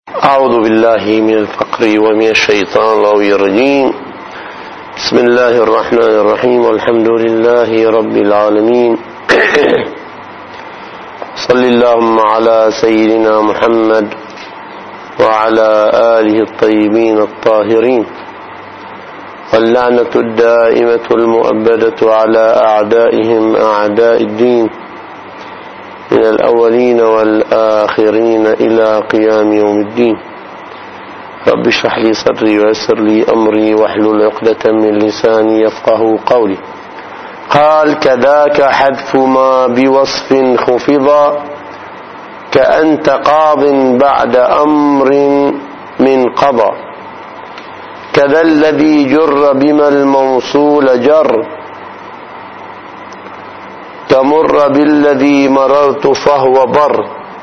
أعوذ بالله من الفقر ومن الشيطان الرجيم. بسم الله الرحمن الرحيم، والحمد لله رب العالمين. صل اللهم على سيدنا محمد وعلى آله الطيبين الطاهرين، واللعنة الدائمة المؤبدة على أعدائهم أعداء الدين من الأولين والآخرين إلى قيام يوم الدين. رب اشرح لي صدري ويسر لي أمري واحلل عقدة من لساني يفقه قولي. قال: كذاك حذف ما بوصف خفضا كأنت قاض بعد أمر من قضى، كذا الذي جر بما الموصول جر، تمر بالذي مررت فهو بر.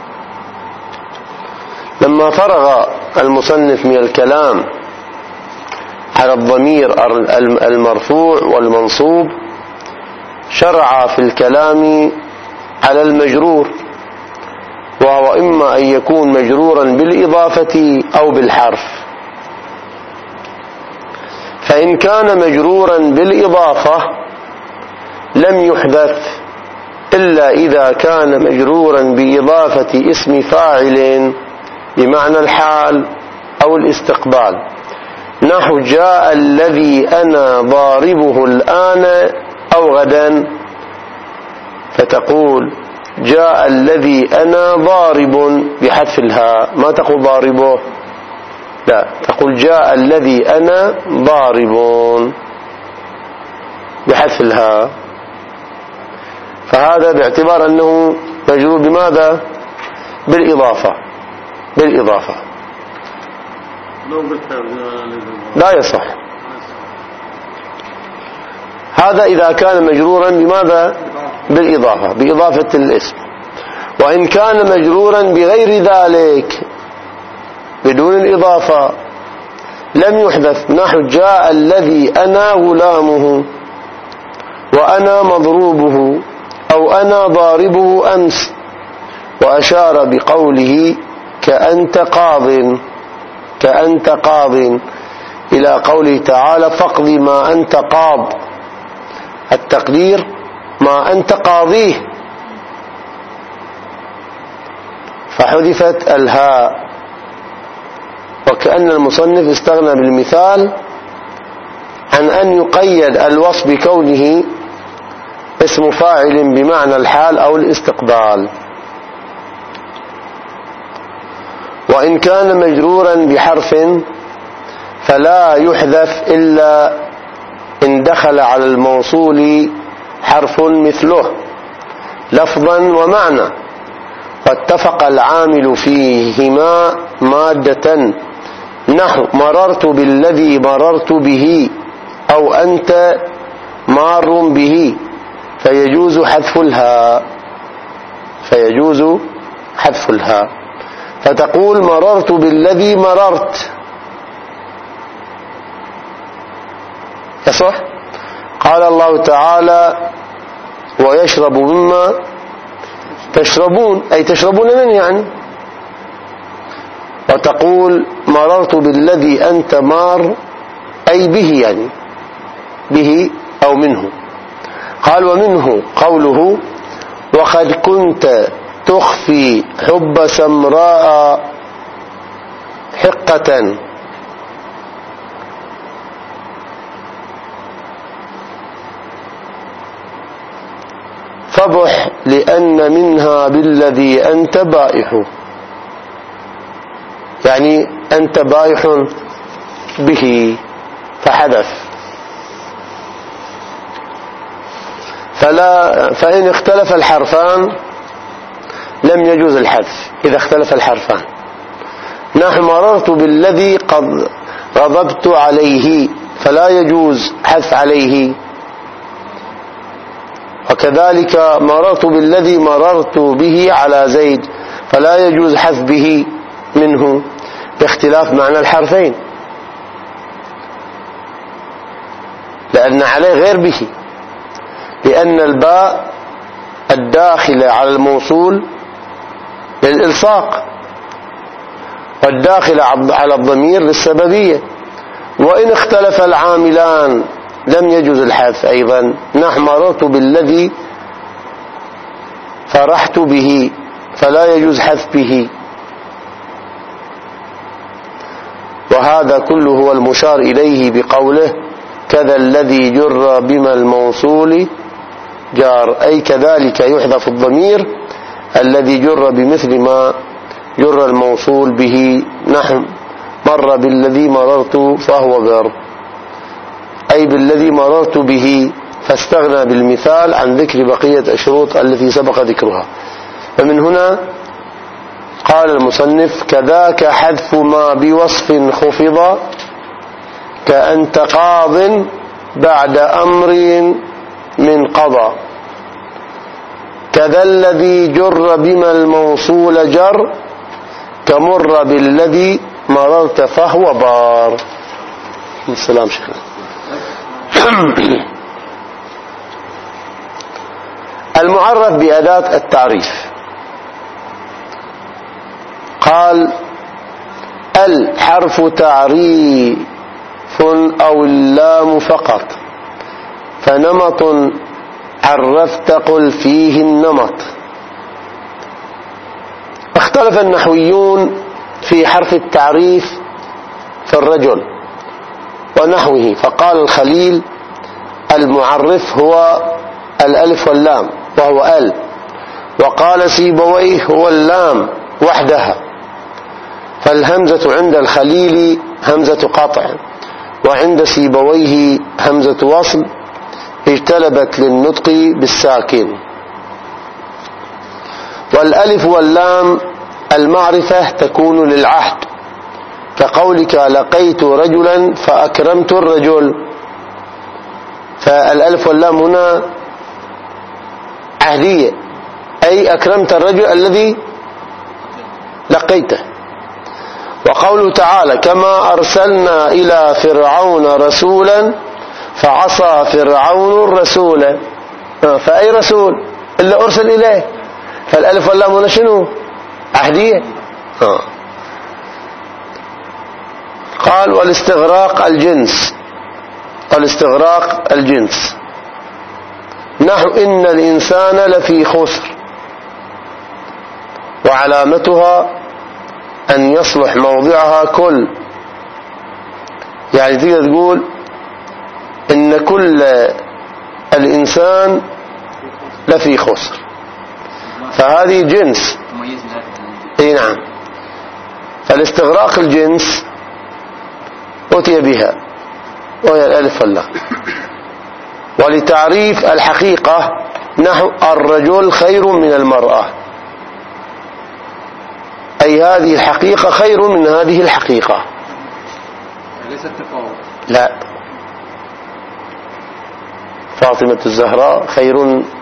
لما فرغ المصنف من الكلام على الضمير المرفوع والمنصوب، شرع في الكلام على المجرور، وهو إما أن يكون مجرورا بالإضافة أو بالحرف. فإن كان مجرورا بالإضافة لم يحذف إلا إذا كان مجرورا بإضافة اسم فاعل بمعنى الحال أو الاستقبال، نحو جاء الذي أنا ضاربه الآن أو غدا، فتقول جاء الذي أنا ضارب بحذف الهاء، ما تقول ضاربه، لا، تقول جاء الذي أنا ضارب بحذف الهاء. فهذا باعتبار أنه مجرور بماذا؟ بالإضافة. لا يصح. هذا إذا كان مجرورا بماذا؟ بالإضافة، بإضافة الاسم. وإن كان مجرورا بغير ذلك بدون الإضافة لم يحدث، نحو جاء الذي أنا غلامه وأنا مضروبه أو أنا ضاربه أمس، وأشار بقوله كأنت قاض إلى قوله تعالى فاقض ما أنت قاض، التقدير ما أنت قاضيه، فحذفت الهاء. وكأن المصنف استغنى بالمثال عن أن يقيد الوصف بكونه اسم فاعل بمعنى الحال أو الاستقبال. وإن كان مجرورا بحرف فلا يحذف إلا إن دخل على الموصول حرف مثله لفظا ومعنى، واتفق العامل فيهما مادة، نحو مررت بالذي مررت به أو أنت مار به، فيجوز حذف الهاء، فتقول مررت بالذي مررت، يصح؟ قال الله تعالى ويشرب مما تشربون، أي تشربون منه يعني. وتقول مررت بالذي أنت مار، أي به يعني، به أو منه. قال ومنه قوله وقد كنت تخفي حب سمراء حقة، فبح لأن منها بالذي أنت بائح، يعني أنت بائح به، فحدث. فإن اختلف الحرفان لم يجوز الحذف إذا اختلف الحرفان، نحو مررت بالذي قد غضبت عليه، فلا يجوز حذف عليه. وكذلك مررت بالذي مررت به على زيد، فلا يجوز حذف به منه باختلاف معنى الحرفين، لأن عليه غير به، لأن الباء الداخلة على الموصول للإلصاق، والداخل على الضمير للسببية. وإن اختلف العاملان لم يجوز الحذف أيضا، نحو مررت بالذي فرحت به، فلا يجوز حذف به. وهذا كله هو المشار إليه بقوله كذا الذي جر بما الموصول جار، أي كذلك يحذف الضمير الذي جر بمثل ما جر الموصول به، نحو مر بالذي مررت فهو بر، أي بالذي مررت به، فاستغنى بالمثال عن ذكر بقية الشروط التي سبق ذكرها. فمن هنا قال المصنف كذاك حذف ما بوصف خفض كأنت قاض بعد أمر من قضى، كذا الذي جر بما الموصول جر، كمر بالذي مررت فهو بار. السلام شيخنا. المعرف بأداة التعريف، قال الحرف تعريف أو اللام فقط، فنمط عرفت قل فيه النمط. اختلف النحويون في حرف التعريف في الرجل ونحوه، فقال الخليل المعرف هو الألف واللام وهو ال، وقال سيبويه هو اللام وحدها، فالهمزة عند الخليل همزة قطع، وعند سيبويه همزة وصل اجتلبت للنطق بالساكن. والألف واللام المعرفة تكون للعهد، كقولك لقيت رجلا فأكرمت الرجل، فالألف واللام هنا عهدية، أي أكرمت الرجل الذي لقيته. وقوله تعالى كما أرسلنا إلى فرعون رسولا فعصى فرعون الرسول، فأي رسول إلا أرسل إليه، فالألف واللام هنا شنو؟ عهدية. قال والاستغراق الجنس، الاستغراق الجنس نحو إن الإنسان لفي خسر، وعلامتها أن يصلح موضعها كل، يعني تقدر تقول إن كل الإنسان لفي خسر، فهذه جنس. اي نعم، فالاستغراق الجنس أتي بها وهي الألف واللام. ولتعريف الحقيقة نحو الرجل خير من المرأة، أي هذه الحقيقة خير من هذه الحقيقة، ليس التفاوت. لا، فاطمة الزهراء خير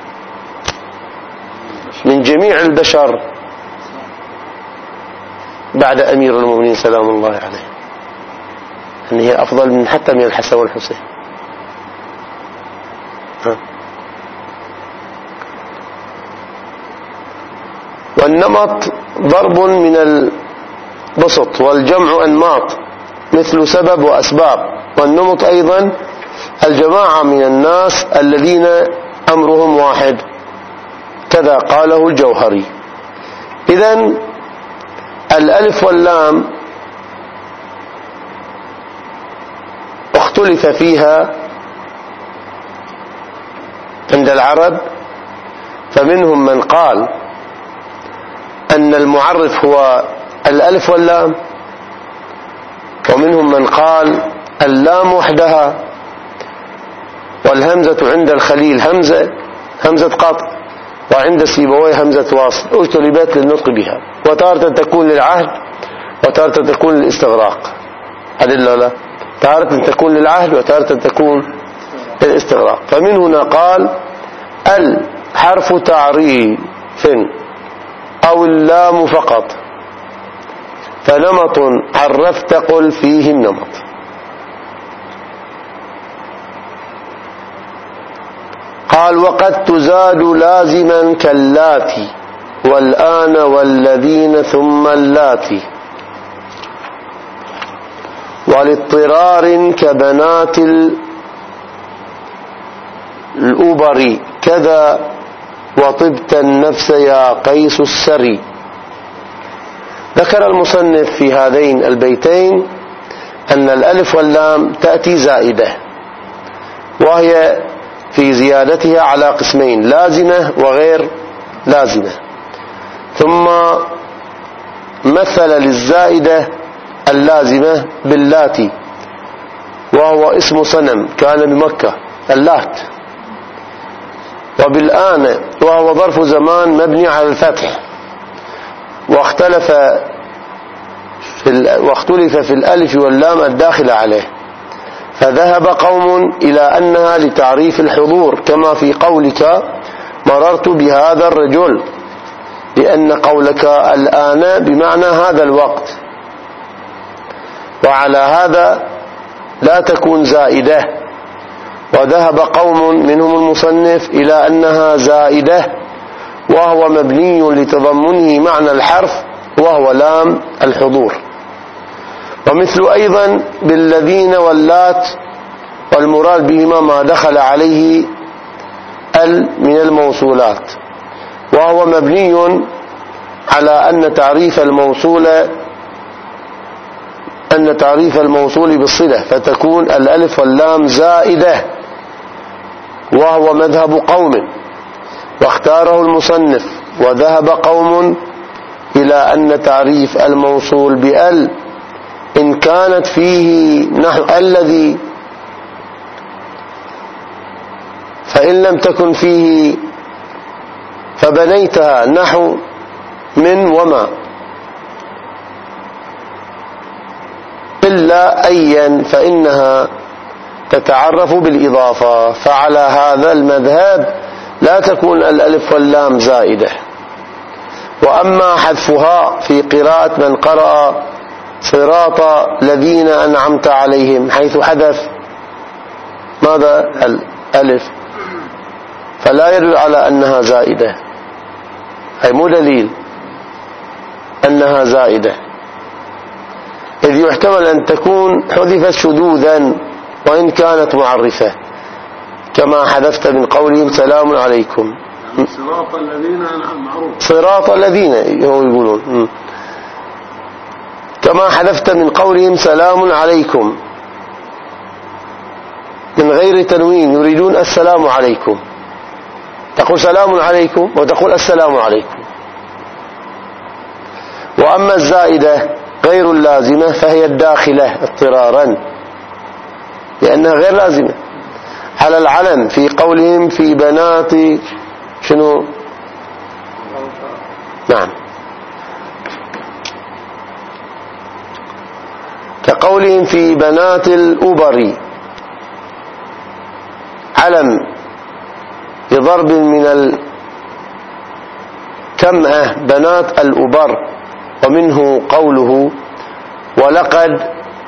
من جميع البشر بعد أمير المؤمنين سلام الله عليه، أن هي أفضل من حتى من الحسن والحسين. والنمط ضرب من البسط، والجمع أنماط مثل سبب وأسباب. والنمط أيضا الجماعة من الناس الذين أمرهم واحد، كذا قاله الجوهري. إذن الألف واللام اختلف فيها عند العرب، فمنهم من قال أن المعرف هو الألف واللام، ومنهم من قال اللام وحدها، والهمزة عند الخليل همزة قطع، وعند سيبويه همزة واصل اجتلبت للنطق بها، وتارة تكون للعهد وتارة تكون للاستغراق. أدلة لا، تارة تكون للعهد وتارة تكون للاستغراق. فمن هنا قال الحرف تعريف أو اللام فقط، فنمط عرفت قل فيه النمط. قال وقد تزاد لازما كاللاتي والآن والذين ثم اللاتي، ولاضطرار كبنات الأبر كذا وطبت النفس يا قيس السري. ذكر المصنف في هذين البيتين أن الألف واللام تأتي زائدة، وهي في زيادتها على قسمين: لازمة وغير لازمة. ثم مثل للزائدة اللازمة باللاتي، وهو اسم صنم كان بمكة، اللات. وبالآن وهو ظرف زمان مبني على الفتح، واختلف في الألف واللام الداخلة عليه، فذهب قوم إلى أنها لتعريف الحضور، كما في قولك مررت بهذا الرجل، لأن قولك الآن بمعنى هذا الوقت، وعلى هذا لا تكون زائدة. وذهب قوم منهم المصنف إلى أنها زائدة، وهو مبني لتضمنه معنى الحرف، وهو لام الحضور. ومثل أيضا بالذين واللات، والمراد بهما ما دخل عليه من الموصولات، وهو مبني على أن تعريف الموصول بالصلة، فتكون الألف واللام زائدة، وهو مذهب قوم واختاره المصنف. وذهب قوم إلى أن تعريف الموصول بأل إن كانت فيه نحو الذي، فإن لم تكن فيه فبنيتها نحو من وما، إلا أيا فإنها تتعرف بالإضافة. فعلى هذا المذهب لا تكون الألف واللام زائدة. وأما حذفها في قراءة من قرأ صراط الذين أنعمت عليهم، حيث حذف ماذا؟ الألف، فلا يدل على أنها زائدة، أي مو دليل أنها زائدة، إذ يحتمل أن تكون حذفت شذوذا وإن كانت معرفة، كما حذفت من قولهم سلام عليكم. صراط الذين معروف، صراط الذين يقولون، كما حذفت من قولهم سلام عليكم من غير تنوين، يريدون السلام عليكم، تقول سلام عليكم وتقول السلام عليكم. وأما الزائدة غير اللازمة فهي الداخلة اضطرارا، لأنها غير لازمة، على العلم في قولهم في بنات شنو؟ نعم، كقولهم في بنات الأبر، علم بضرب من الكمأة بنات الأبر. ومنه قوله ولقد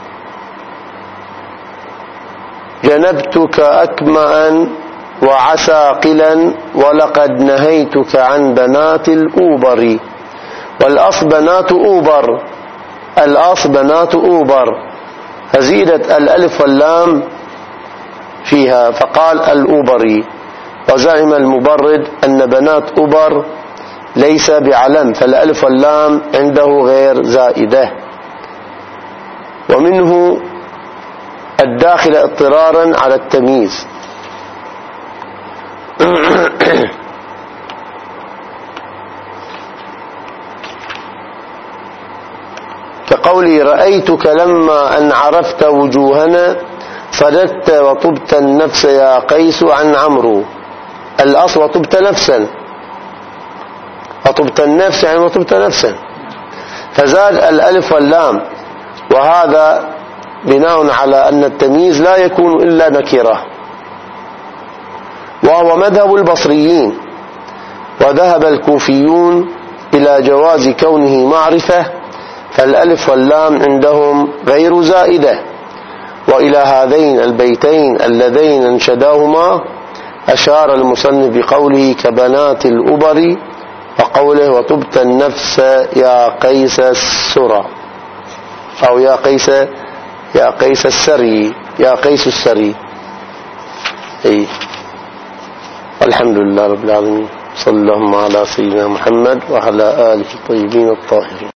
جنبتك أكمأ وعساقلا ولقد نهيتك عن بنات الأوبر. والأصل بنات أوبر، الأصل بنات أوبر، فزيدت الألف واللام فيها فقال الأوبري. وزعم المبرد أن بنات أوبر ليس بعلم، فالألف واللام عنده غير زائدة. ومنه الداخل اضطرارا على التمييز كقولي رأيتك لما أن عرفت وجوهنا صددت وطبت النفس يا قيس عن عمرو. الأصل وطبت نفسا، وطبت النفس يعني وطبت نفسا، فزاد الألف واللام، وهذا بناء على أن التمييز لا يكون إلا نكرة، وهو مذهب البصريين. وذهب الكوفيون إلى جواز كونه معرفة، فالألف واللام عندهم غير زائدة. وإلى هذين البيتين اللذين انشداهما أشار المصنف بقوله كبنات الأبر، وقوله وطبت النفس يا قيس السرى، أو يا قيس يا قيس السري، يا قيس السري. أي. الحمد لله رب العالمين. صلى اللهم على سيدنا محمد وعلى آله الطيبين الطاهرين.